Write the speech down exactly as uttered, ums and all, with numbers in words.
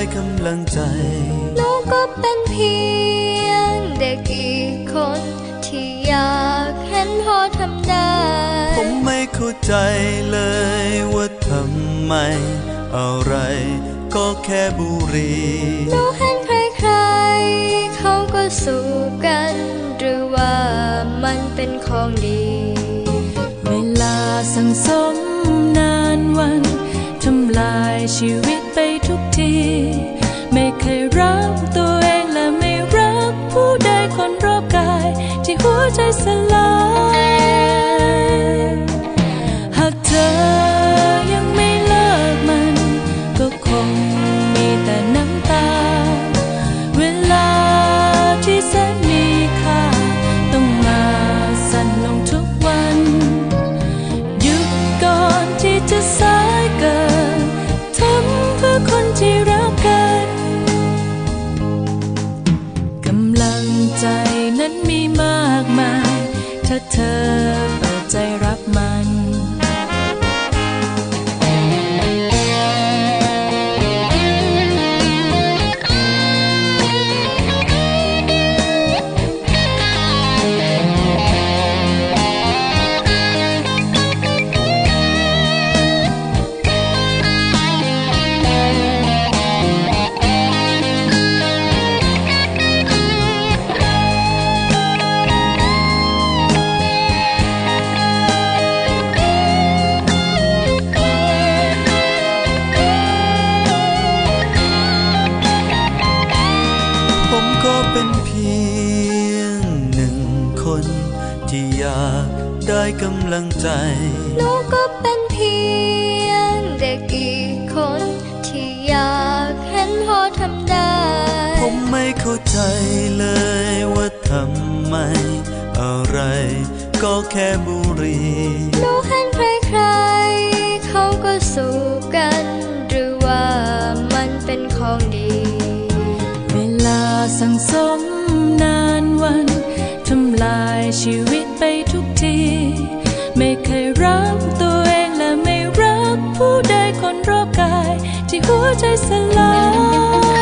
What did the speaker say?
กำลังใจหนูก็เป็นเพียงเด็กอีกคนที่อยากเห็นพ่อทำได้ผมไม่เข้าใจเลยว่าทำไมอะไรก็แค่บุหรี่หนูเห็นใครๆเขาก็สูบกันหรือว่ามันเป็นของดีเวลาสังสมนานวันทำลายชีวิตไปทุกทีไม่เคยรักตัวเองและไม่รักผู้ใดคนรอบกายที่หัวใจสลายหากเธอยังไม่เลิกมันก็คงมีแต่น้ำตาเวลาที่แสนมีค่าต้องมาสั่นลงทุกวันหยุดก่อนที่จะสายเกินทำเพื่อคนที่รักกันกำลังใจนั้นมีมากมายถ้าเธอเปิดใจรับมันเป็นเพียงหนึ่งคนที่อยากได้กำลังใจหนูก็เป็นเพียงเด็กอีกคนที่อยากเห็นพ่อทำได้ผมไม่เข้าใจเลยว่าทำไมอะไรก็แค่บุหรี่หนูเห็นใครๆเขาก็สูบกันหรือว่ามันเป็นของดีเวลาสังสมนานวันทำลายชีวิตไปทุกทีไม่เคยรักตัวเองและไม่รักผู้ใดคนรอบกายที่หัวใจสลาย